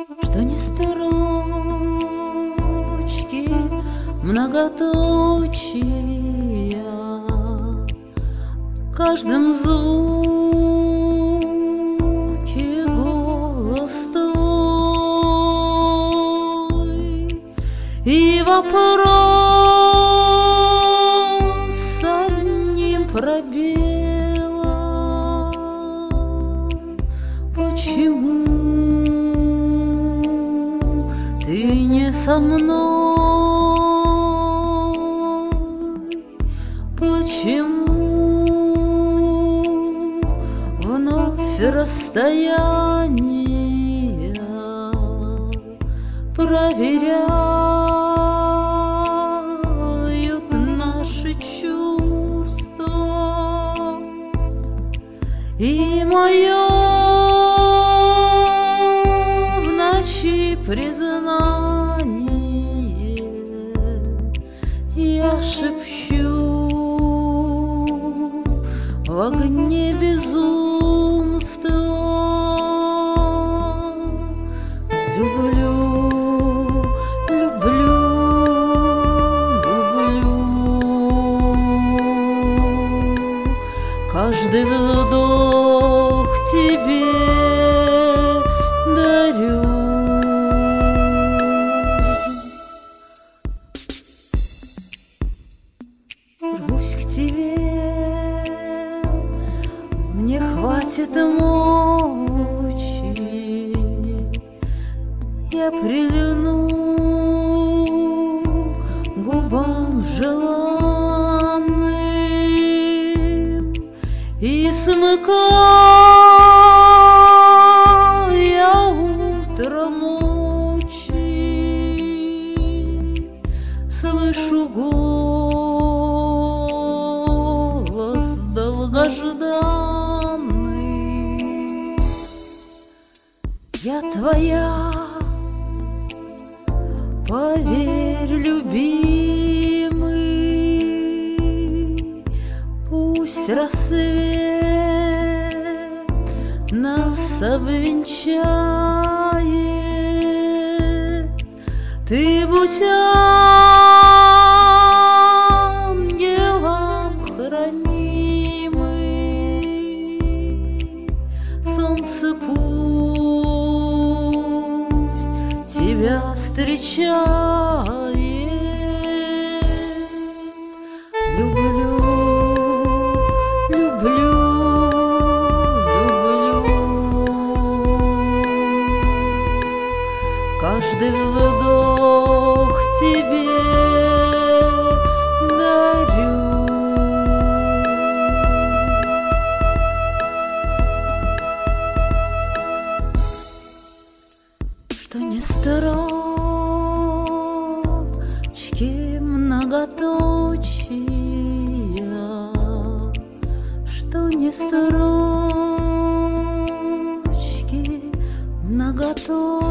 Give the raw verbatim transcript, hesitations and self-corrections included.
что не строчки многоточия, в каждом звуке голос твой и вопрос с одним пробелом: почему ты не со мной? Почему вновь расстояние проверяют наши чувства? И мое в ночи признание я шепчу в огне безумства: люблю, люблю, люблю. Каждый вдох тебе дарю. Рвусь к тебе, мне хватит мочи, я прильну губам желанным и смыкая утром очи, слышу голос долгожданный: я твоя, поверь, любимый. Пусть рассвет нас обвенчает, ты будь ангелом хранимый. Солнце пусть тебя встречает. Люблю, люблю, люблю. Каждый вдох тебе дарю. Что не строчки многоточия, что не строчки многоточия.